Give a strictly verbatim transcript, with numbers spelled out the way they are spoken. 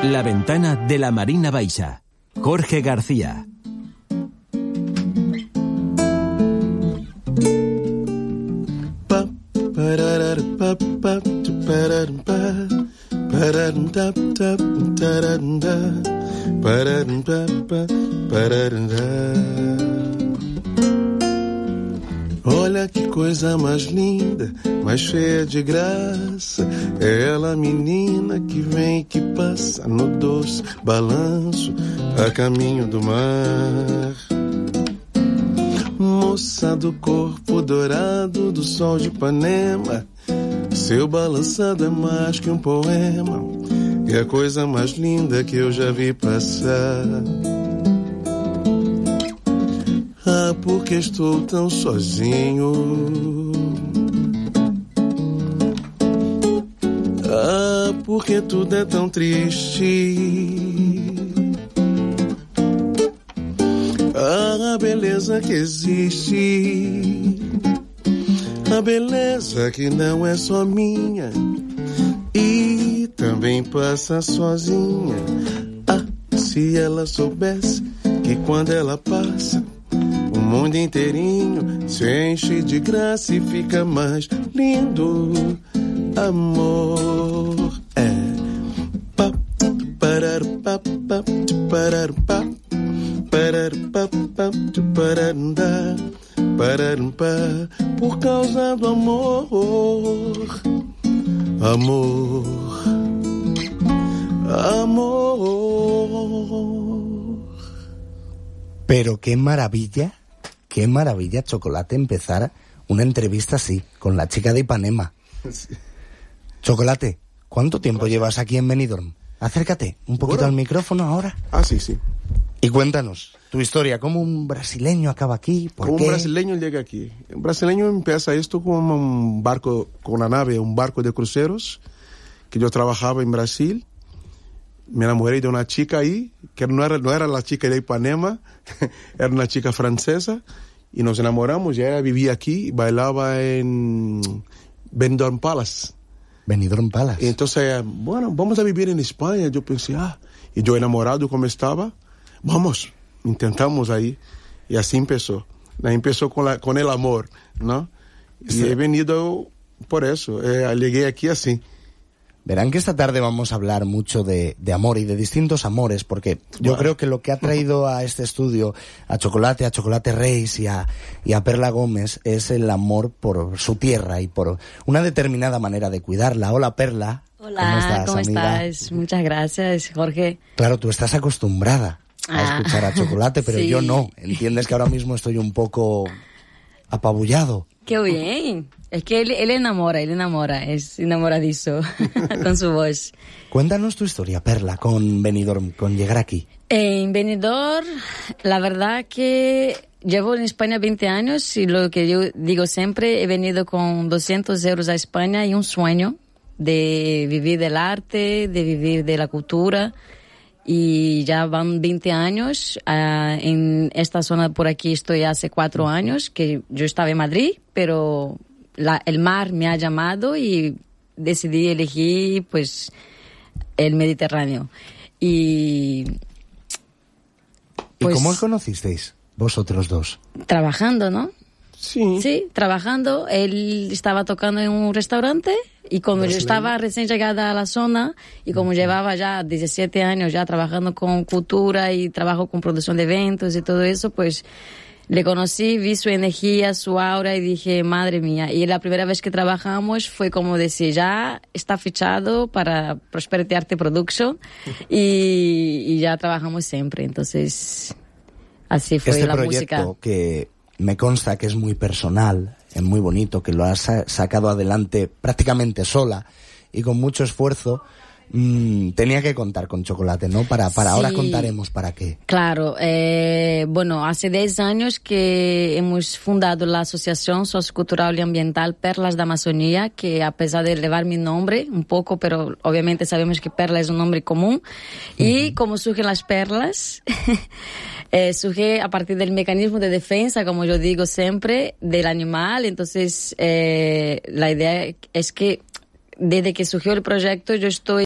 La ventana de la Marina Baixa. Jorge García. Olha que coisa mais linda, mais cheia de graça. É ela, menina, que vem e que passa no doce balanço a caminho do mar. Moça do corpo dourado do sol de Ipanema, seu balançado é mais que um poema. É a coisa mais linda que eu já vi passar. Ah, porque estou tão sozinho. Ah, porque tudo é tão triste. Ah, a beleza que existe. A beleza que não é só minha e também passa sozinha. Ah, se ela soubesse que quando ela passa, o mundo inteirinho se enche de graça e fica mais lindo. Amor é pa parar pa pa parar pa parar pa pa parar parar pa por causa do amor. Amor, amor. Pero qué maravilla. Qué maravilla, Chocolate, empezar una entrevista así, con la chica de Ipanema. Sí. Chocolate, ¿cuánto tiempo llevas aquí en Benidorm? Acércate un poquito bueno. al micrófono ahora. Ah, sí, sí. Y cuéntanos tu historia, ¿cómo un brasileño acaba aquí? ¿Por ¿Cómo qué? un brasileño llega aquí? Un brasileño empieza esto con un barco, con una nave, un barco de cruceros, que yo trabajaba en Brasil. Me enamoré de una chica ahí, que no era, no era la chica de Ipanema, era una chica francesa, y nos enamoramos, y ella vivía aquí, bailaba en Benidorm Palace. Benidorm Palace. Y entonces, bueno, vamos a vivir en España. Yo pensé, ah, y yo enamorado como estaba, vamos, intentamos ahí, y así empezó. Ahí empezó con, la, con el amor, ¿no? Y sí. He venido por eso, eh, llegué aquí así. Verán que esta tarde vamos a hablar mucho de, de amor y de distintos amores, porque yo bueno. creo que lo que ha traído a este estudio a Chocolate, a Chocolate Reis y a, y a Perla Gómez es el amor por su tierra y por una determinada manera de cuidarla. Hola, Perla. Hola, ¿cómo estás, ¿cómo amiga? estás? Muchas gracias, Jorge. Claro, tú estás acostumbrada a ah, escuchar a Chocolate, pero sí. yo no. Entiendes que ahora mismo estoy un poco apabullado. ¡Qué bien! Es que él, él enamora, él enamora, es enamoradizo con su voz. Cuéntanos tu historia, Perla, con Benidorm, con llegar aquí. En Benidorm, la verdad que llevo en España veinte años y lo que yo digo siempre, he venido con doscientos euros a España y un sueño de vivir del arte, de vivir de la cultura. Y ya van veinte años. Uh, en esta zona por aquí estoy hace cuatro años, que yo estaba en Madrid, pero la, el mar me ha llamado y decidí elegir pues el Mediterráneo. Y, pues, ¿y cómo os conocisteis vosotros dos? Trabajando, ¿no? Sí. Sí, trabajando. Él estaba tocando en un restaurante y como Brasileño. Yo estaba recién llegada a la zona y como uh-huh. llevaba ya diecisiete años ya trabajando con cultura y trabajo con producción de eventos y todo eso, pues le conocí, vi su energía, su aura y dije, madre mía. Y la primera vez que trabajamos fue como decir, ya está fichado para Prosperity Arte Production y, y ya trabajamos siempre. Entonces, así fue este la proyecto música. Que me consta que es muy personal, es muy bonito, que lo has sacado adelante prácticamente sola y con mucho esfuerzo. Mmm, tenía que contar con Chocolate, ¿no? Para, para sí. Ahora contaremos para qué. Claro, eh, bueno, hace diez años que hemos fundado la Asociación Sociocultural y Ambiental Perlas de Amazonía, que a pesar de llevar mi nombre un poco, pero obviamente sabemos que Perla es un nombre común. Uh-huh. Y como surgen las perlas, eh, surge a partir del mecanismo de defensa, como yo digo siempre, del animal. Entonces, eh, la idea es que desde que surgió el proyecto yo estoy